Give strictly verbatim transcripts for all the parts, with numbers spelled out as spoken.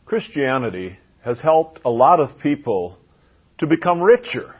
Christianity has helped a lot of people to become richer.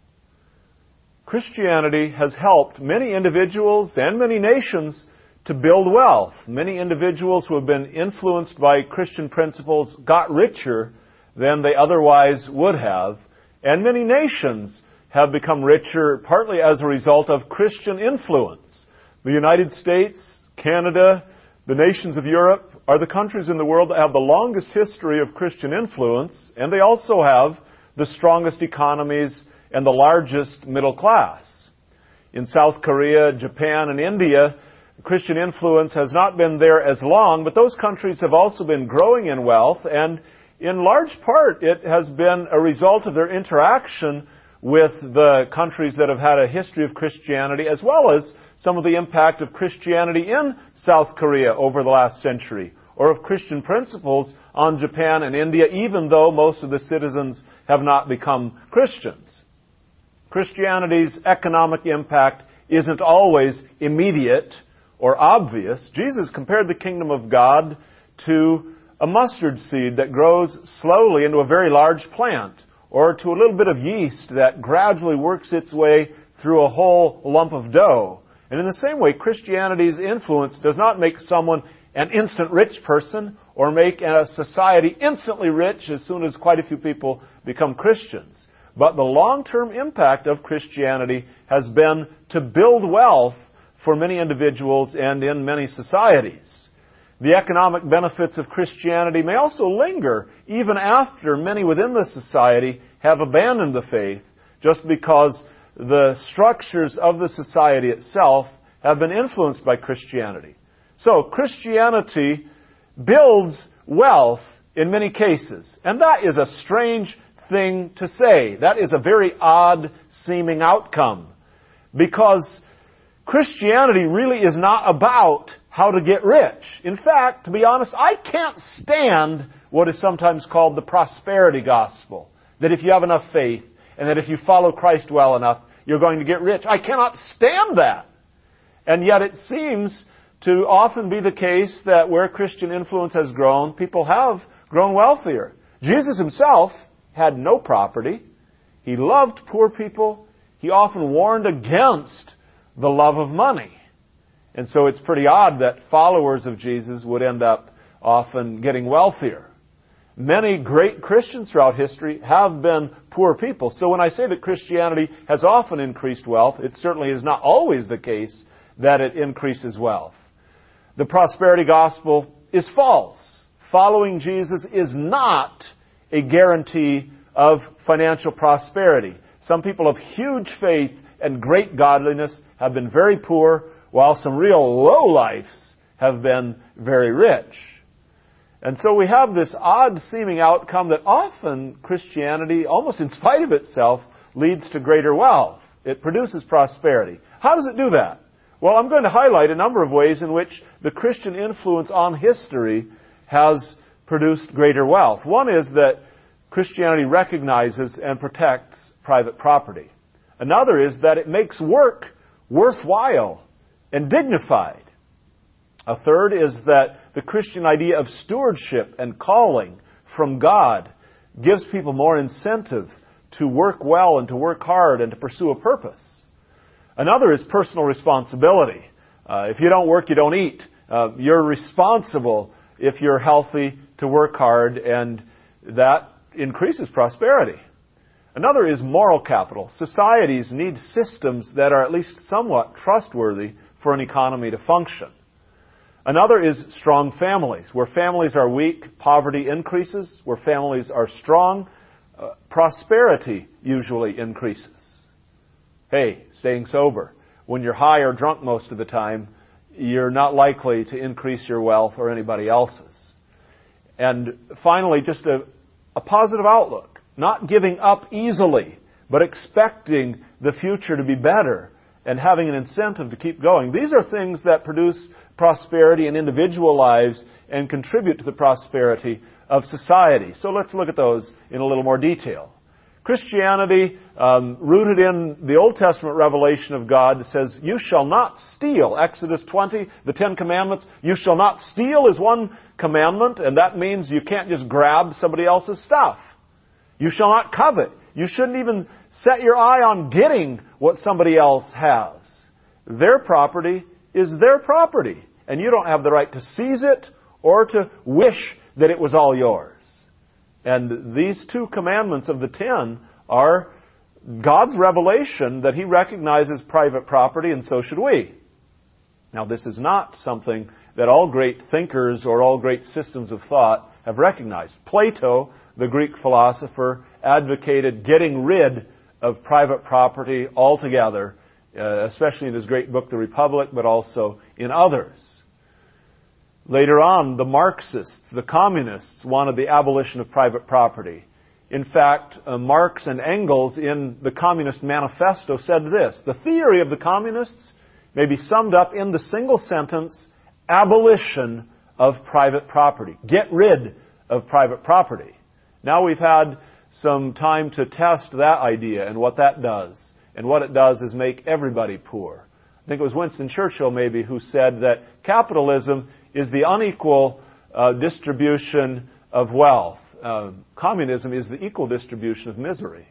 Christianity has helped many individuals and many nations to build wealth. Many individuals who have been influenced by Christian principles got richer than they otherwise would have. And many nations have become richer partly as a result of Christian influence. The United States, Canada, the nations of Europe are the countries in the world that have the longest history of Christian influence, and they also have the strongest economies and the largest middle class. In South Korea, Japan, and India, Christian influence has not been there as long, but those countries have also been growing in wealth, and in large part it has been a result of their interaction with the countries that have had a history of Christianity, as well as some of the impact of Christianity in South Korea over the last century, or of Christian principles on Japan and India, even though most of the citizens have not become Christians. Christianity's economic impact isn't always immediate or obvious. Jesus compared the kingdom of God to a mustard seed that grows slowly into a very large plant, or to a little bit of yeast that gradually works its way through a whole lump of dough. And in the same way, Christianity's influence does not make someone an instant rich person or make a society instantly rich as soon as quite a few people become Christians. But the long-term impact of Christianity has been to build wealth for many individuals and in many societies. The economic benefits of Christianity may also linger even after many within the society have abandoned the faith, just because the structures of the society itself have been influenced by Christianity. So, Christianity builds wealth in many cases. And that is a strange thing to say. That is a very odd seeming outcome. Because Christianity really is not about how to get rich. In fact, to be honest, I can't stand what is sometimes called the prosperity gospel. That if you have enough faith, and that if you follow Christ well enough, you're going to get rich. I cannot stand that. And yet it seems to often be the case that where Christian influence has grown, people have grown wealthier. Jesus himself had no property. He loved poor people. He often warned against the love of money. And so it's pretty odd that followers of Jesus would end up often getting wealthier. Many great Christians throughout history have been poor people. So when I say that Christianity has often increased wealth, it certainly is not always the case that it increases wealth. The prosperity gospel is false. Following Jesus is not a guarantee of financial prosperity. Some people of huge faith and great godliness have been very poor, while some real lowlifes have been very rich. And so we have this odd-seeming outcome that often Christianity, almost in spite of itself, leads to greater wealth. It produces prosperity. How does it do that? Well, I'm going to highlight a number of ways in which the Christian influence on history has produced greater wealth. One is that Christianity recognizes and protects private property. Another is that it makes work worthwhile and dignified. A third is that the Christian idea of stewardship and calling from God gives people more incentive to work well and to work hard and to pursue a purpose. Another is personal responsibility. Uh, if you don't work, you don't eat. Uh, you're responsible, if you're healthy, to work hard, and that increases prosperity. Another is moral capital. Societies need systems that are at least somewhat trustworthy for an economy to function. Another is strong families. Where families are weak, poverty increases. Where families are strong, uh, prosperity usually increases. Hey, staying sober. When you're high or drunk most of the time, you're not likely to increase your wealth or anybody else's. And finally, just a, a positive outlook. Not giving up easily, but expecting the future to be better and having an incentive to keep going. These are things that produce prosperity in individual lives and contribute to the prosperity of society. So let's look at those in a little more detail. Christianity um, rooted in the Old Testament revelation of God that says, you shall not steal. Exodus twenty, the Ten Commandments, you shall not steal is one commandment, and that means you can't just grab somebody else's stuff. You shall not covet. You shouldn't even set your eye on getting what somebody else has. Their property is their property, and you don't have the right to seize it or to wish that it was all yours. And these two commandments of the ten are God's revelation that He recognizes private property, and so should we. Now, this is not something that all great thinkers or all great systems of thought have recognized. Plato, the Greek philosopher, advocated getting rid of private property altogether, uh, especially in his great book, The Republic, but also in others. Later on, the Marxists, the communists, wanted the abolition of private property. In fact, uh, Marx and Engels in the Communist Manifesto said this: the theory of the communists may be summed up in the single sentence, abolition of private property. Get rid of private property. Now we've had some time to test that idea and what that does. And what it does is make everybody poor. I think it was Winston Churchill maybe who said that capitalism is the unequal uh, distribution of wealth. Uh, communism is the equal distribution of misery.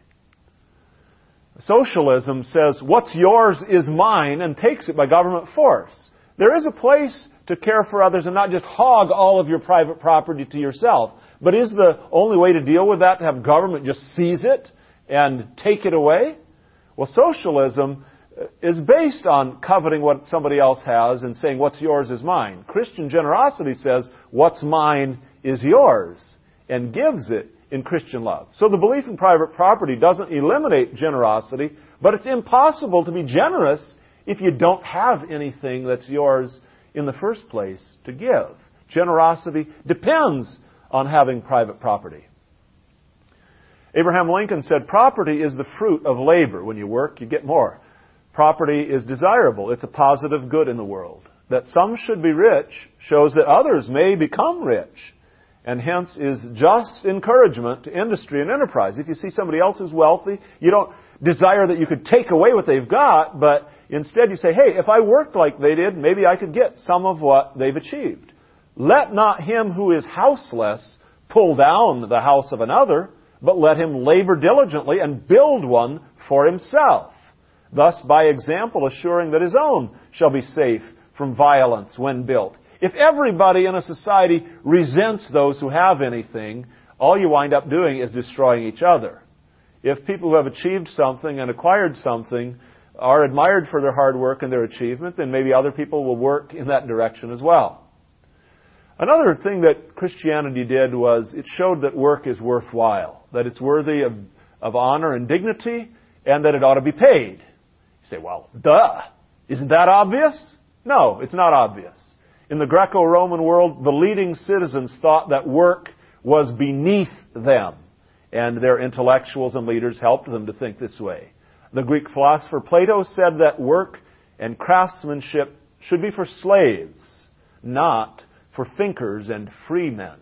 Socialism says what's yours is mine and takes it by government force. There is a place to care for others and not just hog all of your private property to yourself. But is the only way to deal with that to have government just seize it and take it away? Well, socialism is based on coveting what somebody else has and saying what's yours is mine. Christian generosity says what's mine is yours and gives it in Christian love. So the belief in private property doesn't eliminate generosity, but it's impossible to be generous if you don't have anything that's yours in the first place to give. Generosity depends on having private property. Abraham Lincoln said, property is the fruit of labor. When you work, you get more. Property is desirable. It's a positive good in the world. That some should be rich shows that others may become rich, and hence is just encouragement to industry and enterprise. If you see somebody else who's wealthy, you don't desire that you could take away what they've got, but instead you say, hey, if I worked like they did, maybe I could get some of what they've achieved. Let not him who is houseless pull down the house of another, but let him labor diligently and build one for himself, thus by example assuring that his own shall be safe from violence when built. If everybody in a society resents those who have anything, all you wind up doing is destroying each other. If people who have achieved something and acquired something are admired for their hard work and their achievement, then maybe other people will work in that direction as well. Another thing that Christianity did was it showed that work is worthwhile, that it's worthy of, of honor and dignity, and that it ought to be paid. You say, well, duh. Isn't that obvious? No, it's not obvious. In the Greco-Roman world, the leading citizens thought that work was beneath them, and their intellectuals and leaders helped them to think this way. The Greek philosopher Plato said that work and craftsmanship should be for slaves, not for thinkers and free men.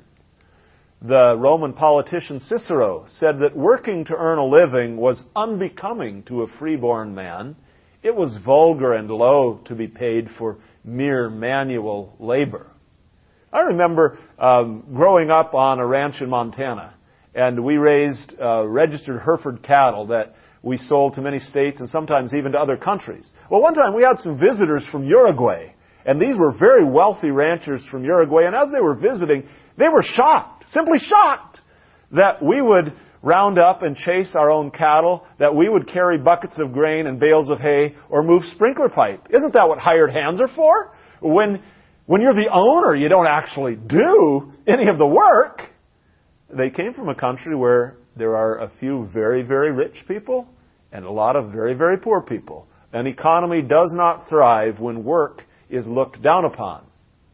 The Roman politician Cicero said that working to earn a living was unbecoming to a freeborn man. It was vulgar and low to be paid for mere manual labor. I remember um, growing up on a ranch in Montana, and we raised uh, registered Hereford cattle that we sold to many states and sometimes even to other countries. Well, one time we had some visitors from Uruguay, and these were very wealthy ranchers from Uruguay, and as they were visiting, they were shocked, simply shocked, that we would round up and chase our own cattle, that we would carry buckets of grain and bales of hay or move sprinkler pipe. Isn't that what hired hands are for? When, when you're the owner, you don't actually do any of the work. They came from a country where there are a few very, very rich people and a lot of very, very poor people. An economy does not thrive when work is looked down upon.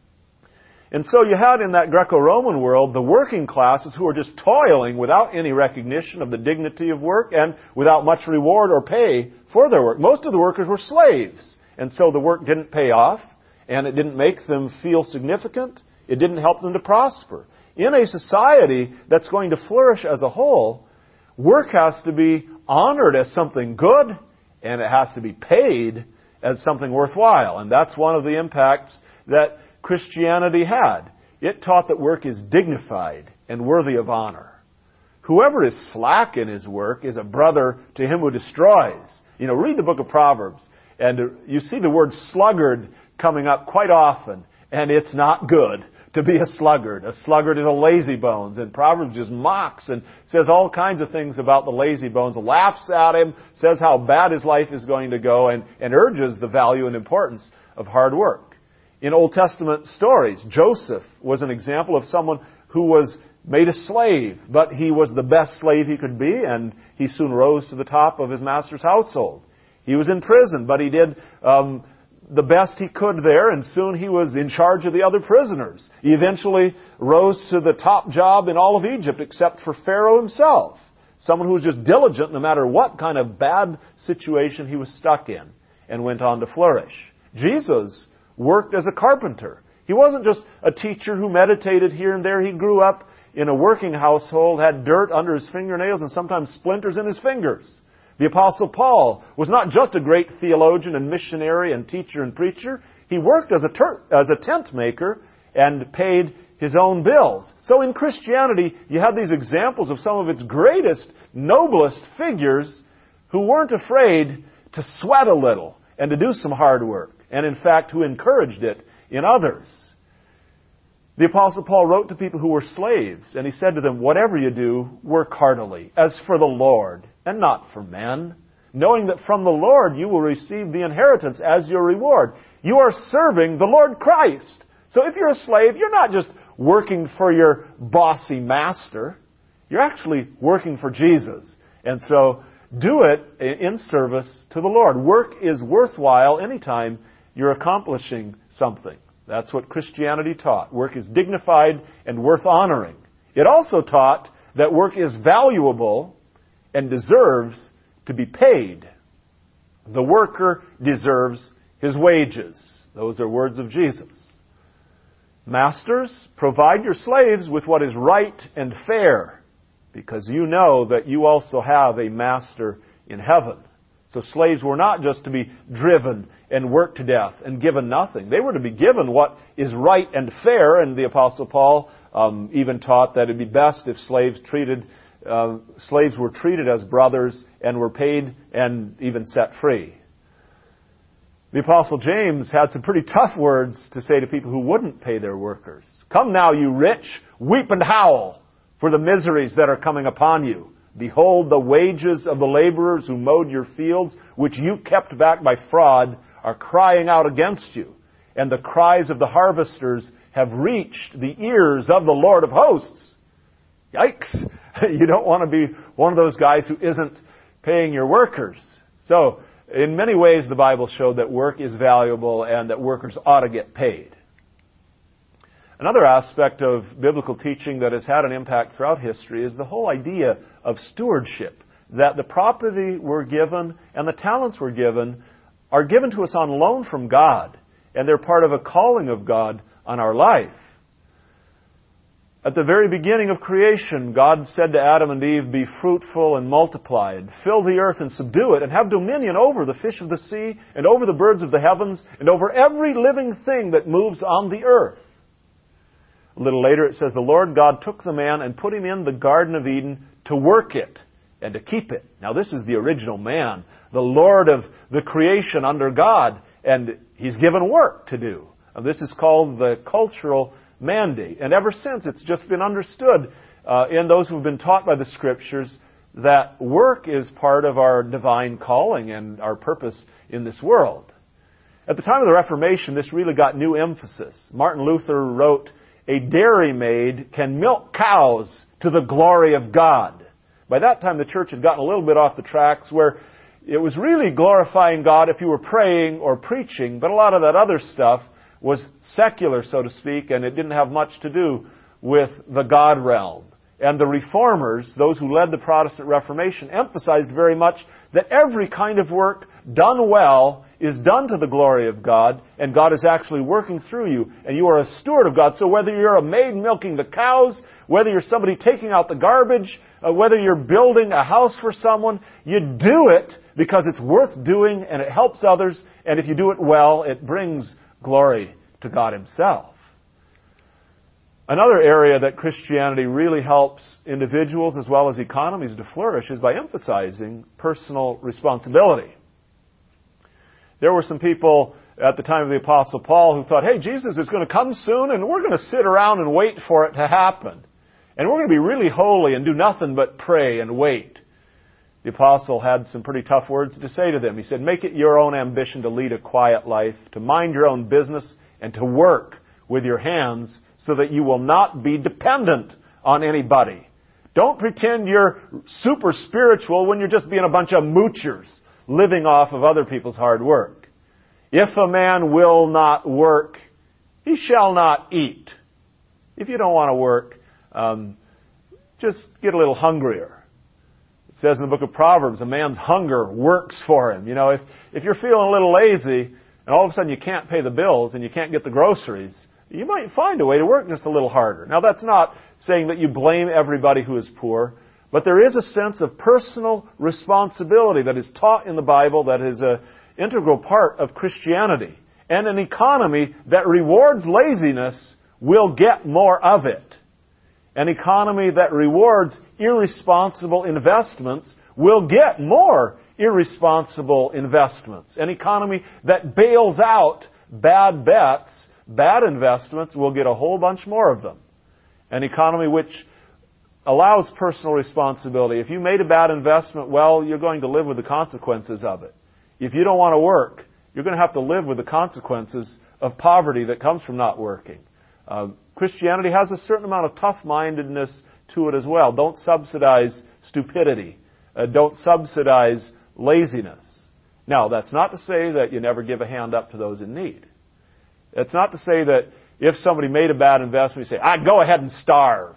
And so you had in that Greco-Roman world the working classes who were just toiling without any recognition of the dignity of work and without much reward or pay for their work. Most of the workers were slaves. And so the work didn't pay off, and it didn't make them feel significant. It didn't help them to prosper. In a society that's going to flourish as a whole, work has to be honored as something good, and it has to be paid as something worthwhile. And that's one of the impacts that Christianity had. It taught that work is dignified and worthy of honor. Whoever is slack in his work is a brother to him who destroys. You know, read the book of Proverbs, and you see the word sluggard coming up quite often, and it's not good to be a sluggard. A sluggard is a lazybones, and Proverbs just mocks and says all kinds of things about the lazybones, laughs at him, says how bad his life is going to go, and, and urges the value and importance of hard work. In Old Testament stories, Joseph was an example of someone who was made a slave, but he was the best slave he could be, and he soon rose to the top of his master's household. He was in prison, but he did um, the best he could there, and soon he was in charge of the other prisoners. He eventually rose to the top job in all of Egypt, except for Pharaoh himself, someone who was just diligent no matter what kind of bad situation he was stuck in, and went on to flourish. Jesus worked as a carpenter. He wasn't just a teacher who meditated here and there. He grew up in a working household, had dirt under his fingernails and sometimes splinters in his fingers. The Apostle Paul was not just a great theologian and missionary and teacher and preacher. He worked as a, ter- as a tent maker and paid his own bills. So in Christianity, you have these examples of some of its greatest, noblest figures who weren't afraid to sweat a little and to do some hard work, and in fact, who encouraged it in others. The Apostle Paul wrote to people who were slaves, and he said to them, "Whatever you do, work heartily, as for the Lord, and not for men, knowing that from the Lord you will receive the inheritance as your reward." You are serving the Lord Christ. So if you're a slave, you're not just working for your bossy master. You're actually working for Jesus. And so do it in service to the Lord. Work is worthwhile anytime you're accomplishing something. That's what Christianity taught. Work is dignified and worth honoring. It also taught that work is valuable and deserves to be paid. The worker deserves his wages. Those are words of Jesus. Masters, provide your slaves with what is right and fair, because you know that you also have a master in heaven. So slaves were not just to be driven and worked to death and given nothing. They were to be given what is right and fair, and the Apostle Paul um, even taught that it would be best if slaves treated uh, slaves were treated as brothers and were paid and even set free. The Apostle James had some pretty tough words to say to people who wouldn't pay their workers. "Come now, you rich, weep and howl for the miseries that are coming upon you. Behold, the wages of the laborers who mowed your fields, which you kept back by fraud, are crying out against you. And the cries of the harvesters have reached the ears of the Lord of hosts." Yikes! You don't want to be one of those guys who isn't paying your workers. So, in many ways, the Bible showed that work is valuable and that workers ought to get paid. Another aspect of biblical teaching that has had an impact throughout history is the whole idea of stewardship, that the property we're given and the talents we're given are given to us on loan from God, and they're part of a calling of God on our life. At the very beginning of creation, God said to Adam and Eve, "Be fruitful and multiply, and fill the earth and subdue it, and have dominion over the fish of the sea, and over the birds of the heavens, and over every living thing that moves on the earth." A little later it says, "The Lord God took the man and put him in the Garden of Eden to work it and to keep it." Now this is the original man, the Lord of the creation under God, and he's given work to do. And this is called the cultural mandate. And ever since, it's just been understood uh, in those who have been taught by the Scriptures that work is part of our divine calling and our purpose in this world. At the time of the Reformation, this really got new emphasis. Martin Luther wrote, "A dairymaid can milk cows to the glory of God." By that time, the church had gotten a little bit off the tracks where it was really glorifying God if you were praying or preaching, but a lot of that other stuff was secular, so to speak, and it didn't have much to do with the God realm. And the Reformers, those who led the Protestant Reformation, emphasized very much that every kind of work done well is done to the glory of God, and God is actually working through you, and you are a steward of God. So whether you're a maid milking the cows, whether you're somebody taking out the garbage, uh, whether you're building a house for someone, you do it because it's worth doing and it helps others, and if you do it well, it brings glory to God Himself. Another area that Christianity really helps individuals as well as economies to flourish is by emphasizing personal responsibility. There were some people at the time of the Apostle Paul who thought, hey, Jesus is going to come soon and we're going to sit around and wait for it to happen. And we're going to be really holy and do nothing but pray and wait. The Apostle had some pretty tough words to say to them. He said, make it your own ambition to lead a quiet life, to mind your own business, and to work with your hands so that you will not be dependent on anybody. Don't pretend you're super spiritual when you're just being a bunch of moochers living off of other people's hard work. If a man will not work, he shall not eat. If you don't want to work, um, just get a little hungrier. It says in the book of Proverbs, a man's hunger works for him. You know, if, if you're feeling a little lazy and all of a sudden you can't pay the bills and you can't get the groceries, you might find a way to work just a little harder. Now, that's not saying that you blame everybody who is poor, but there is a sense of personal responsibility that is taught in the Bible that is an integral part of Christianity. And an economy that rewards laziness will get more of it. An economy that rewards irresponsible investments will get more irresponsible investments. An economy that bails out bad bets, bad investments, will get a whole bunch more of them. An economy which allows personal responsibility. If you made a bad investment, well, you're going to live with the consequences of it. If you don't want to work, you're going to have to live with the consequences of poverty that comes from not working. Uh, Christianity has a certain amount of tough-mindedness to it as well. Don't subsidize stupidity. Uh, don't subsidize laziness. Now, that's not to say that you never give a hand up to those in need. It's not to say that if somebody made a bad investment, you say, ah, go ahead and starve.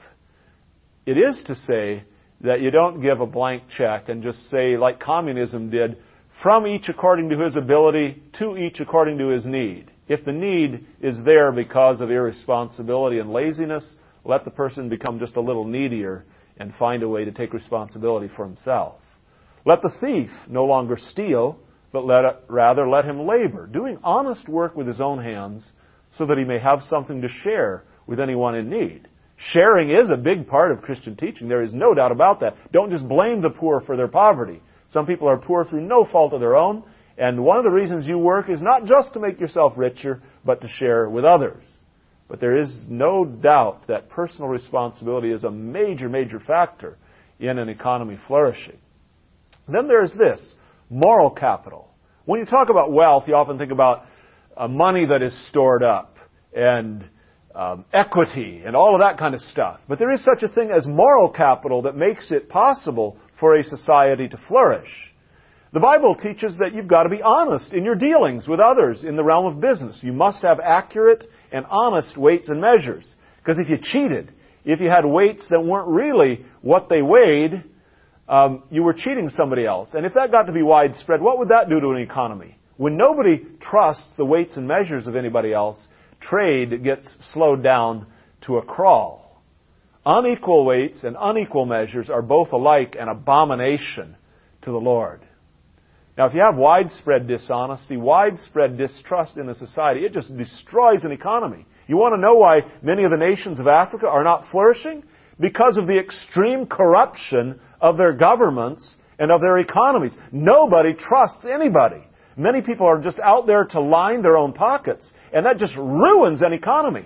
It is to say that you don't give a blank check and just say, like communism did, from each according to his ability, to each according to his need. If the need is there because of irresponsibility and laziness, let the person become just a little needier and find a way to take responsibility for himself. Let the thief no longer steal, but let it, rather let him labor, doing honest work with his own hands, so that he may have something to share with anyone in need. Sharing is a big part of Christian teaching. There is no doubt about that. Don't just blame the poor for their poverty. Some people are poor through no fault of their own, and one of the reasons you work is not just to make yourself richer, but to share with others. But there is no doubt that personal responsibility is a major, major factor in an economy flourishing. Then there's this. Moral capital. When you talk about wealth, you often think about uh, money that is stored up and um, equity and all of that kind of stuff. But there is such a thing as moral capital that makes it possible for a society to flourish. The Bible teaches that you've got to be honest in your dealings with others in the realm of business. You must have accurate and honest weights and measures. Because if you cheated, if you had weights that weren't really what they weighed, Um, you were cheating somebody else. And if that got to be widespread, what would that do to an economy? When nobody trusts the weights and measures of anybody else, trade gets slowed down to a crawl. Unequal weights and unequal measures are both alike an abomination to the Lord. Now, if you have widespread dishonesty, widespread distrust in a society, it just destroys an economy. You want to know why many of the nations of Africa are not flourishing? Because of the extreme corruption of their governments and of their economies. Nobody trusts anybody. Many people are just out there to line their own pockets, and that just ruins an economy.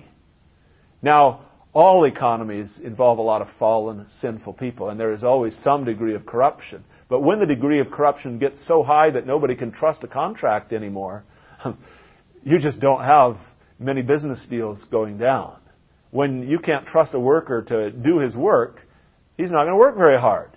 Now, all economies involve a lot of fallen, sinful people, and there is always some degree of corruption. But when the degree of corruption gets so high that nobody can trust a contract anymore, you just don't have many business deals going down. When you can't trust a worker to do his work, he's not going to work very hard.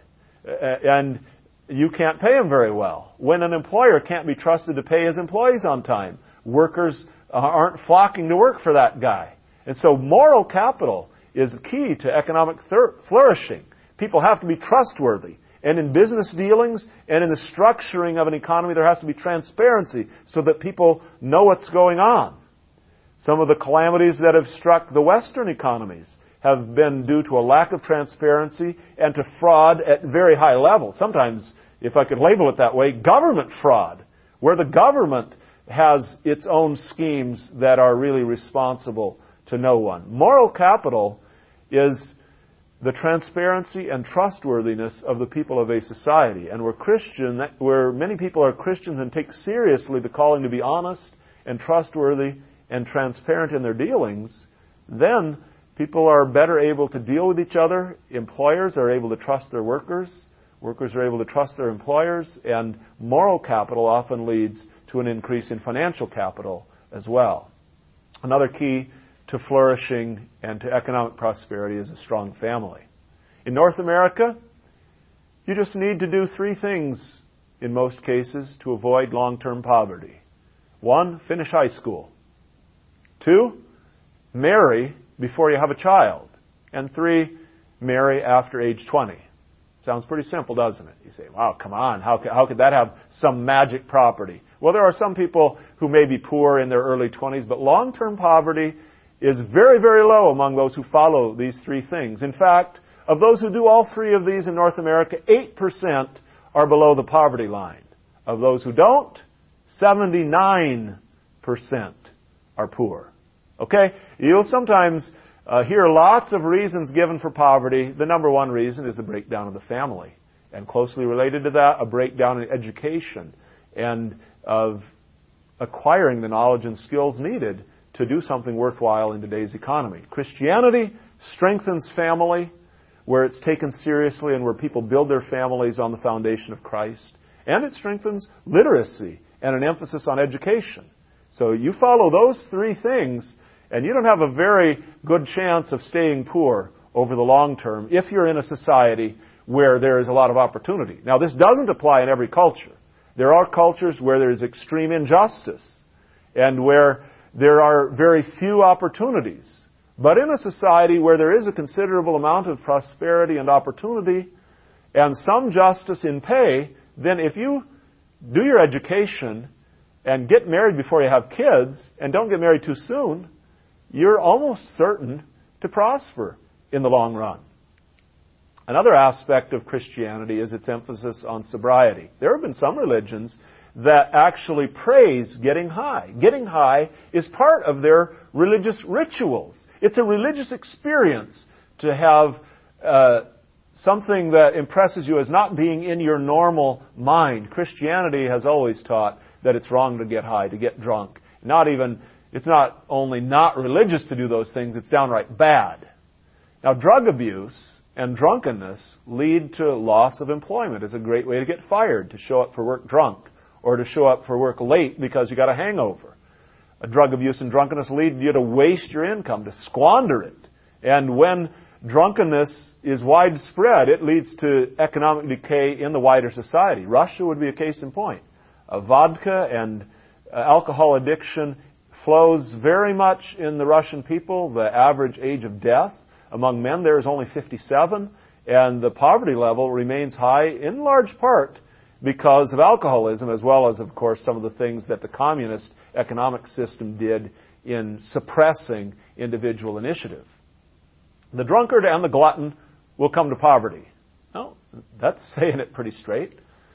And you can't pay him very well. When an employer can't be trusted to pay his employees on time, workers aren't flocking to work for that guy. And so moral capital is key to economic thir- flourishing. People have to be trustworthy. and in business dealings, and in the structuring of an economy, there has to be transparency so that people know what's going on. Some of the calamities that have struck the Western economies have been due to a lack of transparency and to fraud at very high levels. Sometimes, if I could label it that way, government fraud, where the government has its own schemes that are really responsible to no one. Moral capital is the transparency and trustworthiness of the people of a society. And where Christian, where many people are Christians and take seriously the calling to be honest and trustworthy and transparent in their dealings, then people are better able to deal with each other. Employers are able to trust their workers. Workers are able to trust their employers. And moral capital often leads to an increase in financial capital as well. Another key to flourishing and to economic prosperity is a strong family. In North America, you just need to do three things in most cases to avoid long-term poverty. One, finish high school. Two, marry before you have a child. And three, marry after age twenty. Sounds pretty simple, doesn't it? You say, wow, come on, how could, how could that have some magic property? Well, there are some people who may be poor in their early twenties, but long-term poverty is very, very low among those who follow these three things. In fact, of those who do all three of these in North America, eight percent are below the poverty line. Of those who don't, seventy-nine percent are poor. Okay? You'll sometimes uh, hear lots of reasons given for poverty. The number one reason is the breakdown of the family. And closely related to that, a breakdown in education and of acquiring the knowledge and skills needed to do something worthwhile in today's economy. Christianity strengthens family where it's taken seriously and where people build their families on the foundation of Christ. And it strengthens literacy and an emphasis on education. So you follow those three things, and you don't have a very good chance of staying poor over the long term if you're in a society where there is a lot of opportunity. Now, this doesn't apply in every culture. There are cultures where there is extreme injustice and where there are very few opportunities. But in a society where there is a considerable amount of prosperity and opportunity and some justice in pay, then if you do your education and get married before you have kids and don't get married too soon, you're almost certain to prosper in the long run. Another aspect of Christianity is its emphasis on sobriety. There have been some religions that actually praise getting high. Getting high is part of their religious rituals. It's a religious experience to have uh, something that impresses you as not being in your normal mind. Christianity has always taught that it's wrong to get high, to get drunk. Not even, it's not only not religious to do those things, it's downright bad. Now, drug abuse and drunkenness lead to loss of employment. It's a great way to get fired, to show up for work drunk, or to show up for work late because you got a hangover. A drug abuse and drunkenness lead you to waste your income, to squander it. And when drunkenness is widespread, it leads to economic decay in the wider society. Russia would be a case in point. Uh, vodka and uh, alcohol addiction flows very much in the Russian people. The average age of death among men there is only fifty-seven, and the poverty level remains high in large part because of alcoholism, as well as, of course, some of the things that the communist economic system did in suppressing individual initiative. The drunkard and the glutton will come to poverty. Now, that's saying it pretty straight.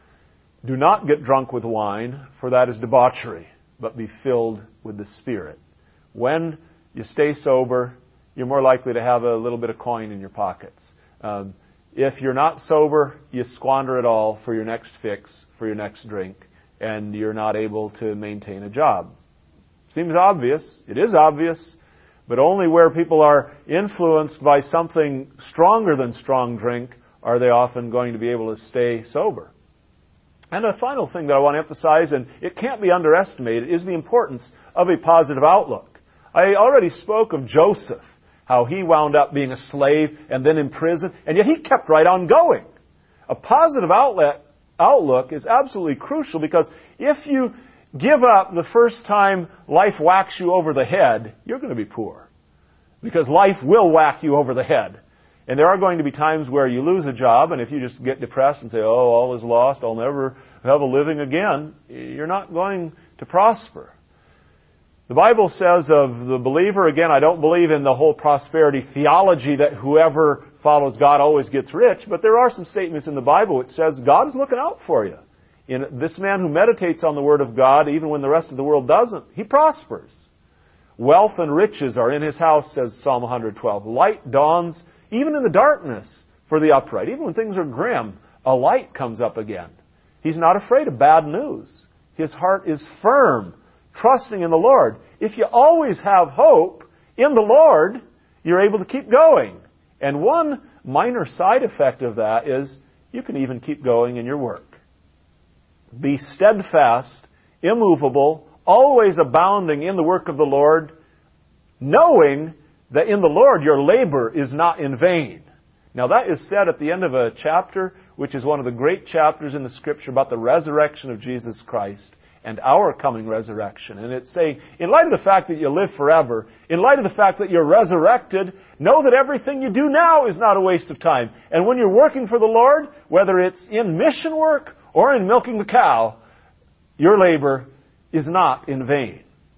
Do not get drunk with wine, for that is debauchery, but be filled with the Spirit. When you stay sober, you're more likely to have a little bit of coin in your pockets. Um, if you're not sober, you squander it all for your next fix, for your next drink, and you're not able to maintain a job. Seems obvious. It is obvious. But only where people are influenced by something stronger than strong drink are they often going to be able to stay sober. And a final thing that I want to emphasize, and it can't be underestimated, is the importance of a positive outlook. I already spoke of Joseph, how he wound up being a slave and then in prison, and yet he kept right on going. A positive outlet, outlook is absolutely crucial, because if you give up the first time life whacks you over the head, you're going to be poor. Because life will whack you over the head. And there are going to be times where you lose a job, and if you just get depressed and say, oh, all is lost, I'll never have a living again, you're not going to prosper. The Bible says of the believer, again, I don't believe in the whole prosperity theology that whoever follows God always gets rich, but there are some statements in the Bible which says God is looking out for you. In this man who meditates on the Word of God, even when the rest of the world doesn't, he prospers. Wealth and riches are in his house, says Psalm one twelve. Light dawns even in the darkness for the upright. Even when things are grim, a light comes up again. He's not afraid of bad news. His heart is firm, trusting in the Lord. If you always have hope in the Lord, you're able to keep going. And one minor side effect of that is you can even keep going in your work. Be steadfast, immovable, always abounding in the work of the Lord, knowing that in the Lord your labor is not in vain. Now that is said at the end of a chapter, which is one of the great chapters in the Scripture about the resurrection of Jesus Christ and our coming resurrection. And it's saying, in light of the fact that you live forever, in light of the fact that you're resurrected, know that everything you do now is not a waste of time. And when you're working for the Lord, whether it's in mission work or in milking the cow, your labor is not in vain.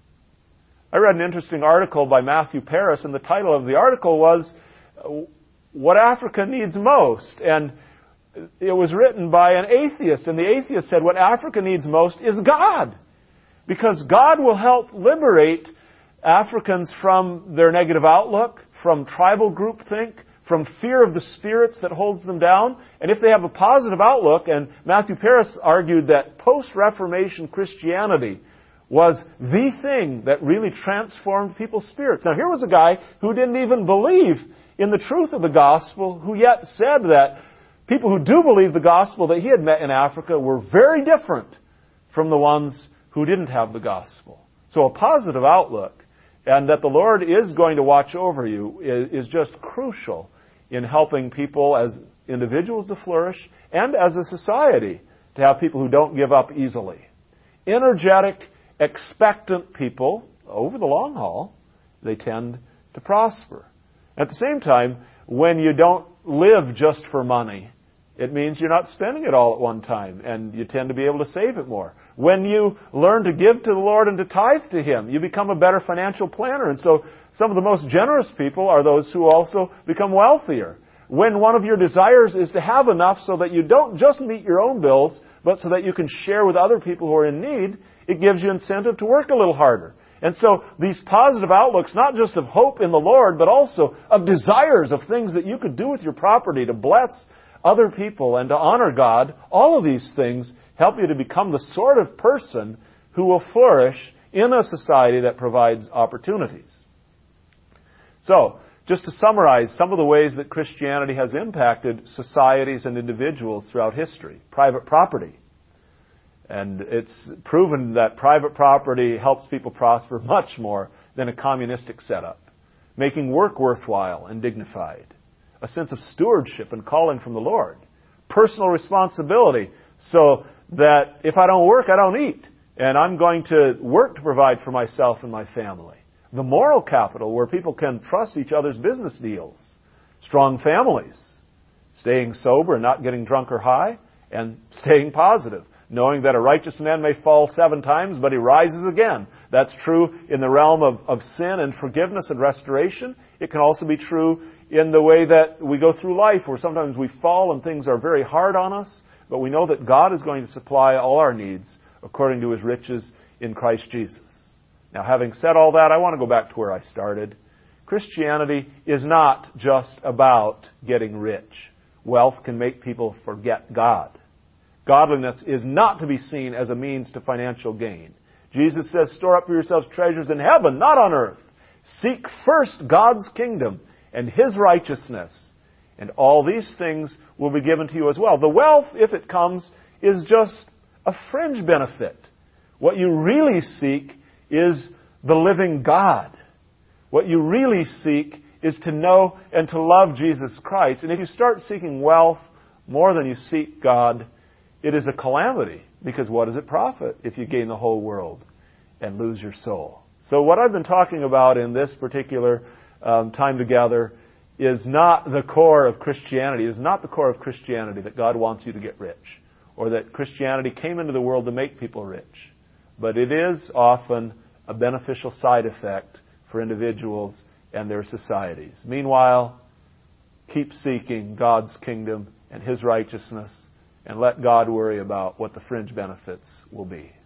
I read an interesting article by Matthew Paris, and the title of the article was, What Africa Needs Most. And it was written by an atheist, and the atheist said, what Africa needs most is God. Because God will help liberate Africans from their negative outlook, from tribal groupthink, from fear of the spirits that holds them down. And if they have a positive outlook, and Matthew Paris argued that post-Reformation Christianity was the thing that really transformed people's spirits. Now here was a guy who didn't even believe in the truth of the gospel, who yet said that people who do believe the gospel that he had met in Africa were very different from the ones who didn't have the gospel. So a positive outlook, and that the Lord is going to watch over you, is just crucial in helping people as individuals to flourish and as a society to have people who don't give up easily. Energetic, expectant people, over the long haul, they tend to prosper. At the same time, when you don't live just for money, it means you're not spending it all at one time, and you tend to be able to save it more. When you learn to give to the Lord and to tithe to Him, you become a better financial planner. And so some of the most generous people are those who also become wealthier. When one of your desires is to have enough so that you don't just meet your own bills, but so that you can share with other people who are in need, it gives you incentive to work a little harder. And so these positive outlooks, not just of hope in the Lord, but also of desires of things that you could do with your property to bless other people and to honor God, all of these things help you to become the sort of person who will flourish in a society that provides opportunities. So, just to summarize some of the ways that Christianity has impacted societies and individuals throughout history. Private property. And it's proven that private property helps people prosper much more than a communistic setup. Making work worthwhile and dignified. A sense of stewardship and calling from the Lord. Personal responsibility, so that if I don't work, I don't eat. And I'm going to work to provide for myself and my family. The moral capital, where people can trust each other's business deals. Strong families. Staying sober and not getting drunk or high. And staying positive. Knowing that a righteous man may fall seven times, but he rises again. That's true in the realm of, of sin and forgiveness and restoration. It can also be true in the way that we go through life, where sometimes we fall and things are very hard on us, but we know that God is going to supply all our needs according to His riches in Christ Jesus. Now, having said all that, I want to go back to where I started. Christianity is not just about getting rich. Wealth can make people forget God. Godliness is not to be seen as a means to financial gain. Jesus says, store up for yourselves treasures in heaven, not on earth. Seek first God's kingdom and His righteousness, and all these things will be given to you as well. The wealth, if it comes, is just a fringe benefit. What you really seek is the living God. What you really seek is to know and to love Jesus Christ. And if you start seeking wealth more than you seek God, it is a calamity, because what does it profit if you gain the whole world and lose your soul? So what I've been talking about in this particular um, time together is not the core of Christianity. It is not the core of Christianity that God wants you to get rich, or that Christianity came into the world to make people rich. But it is often a beneficial side effect for individuals and their societies. Meanwhile, keep seeking God's kingdom and His righteousness, and let God worry about what the fringe benefits will be.